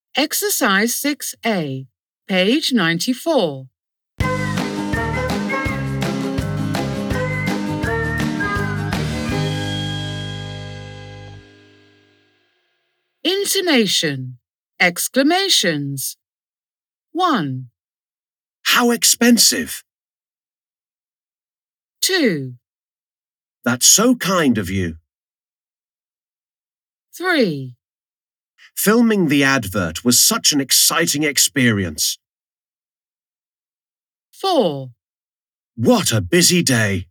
Exercise 6A, page 94. Intonation. Exclamations. 1, How expensive! 2, That's so kind of you. 3, Filming the advert was such an exciting experience. 4. What a busy day!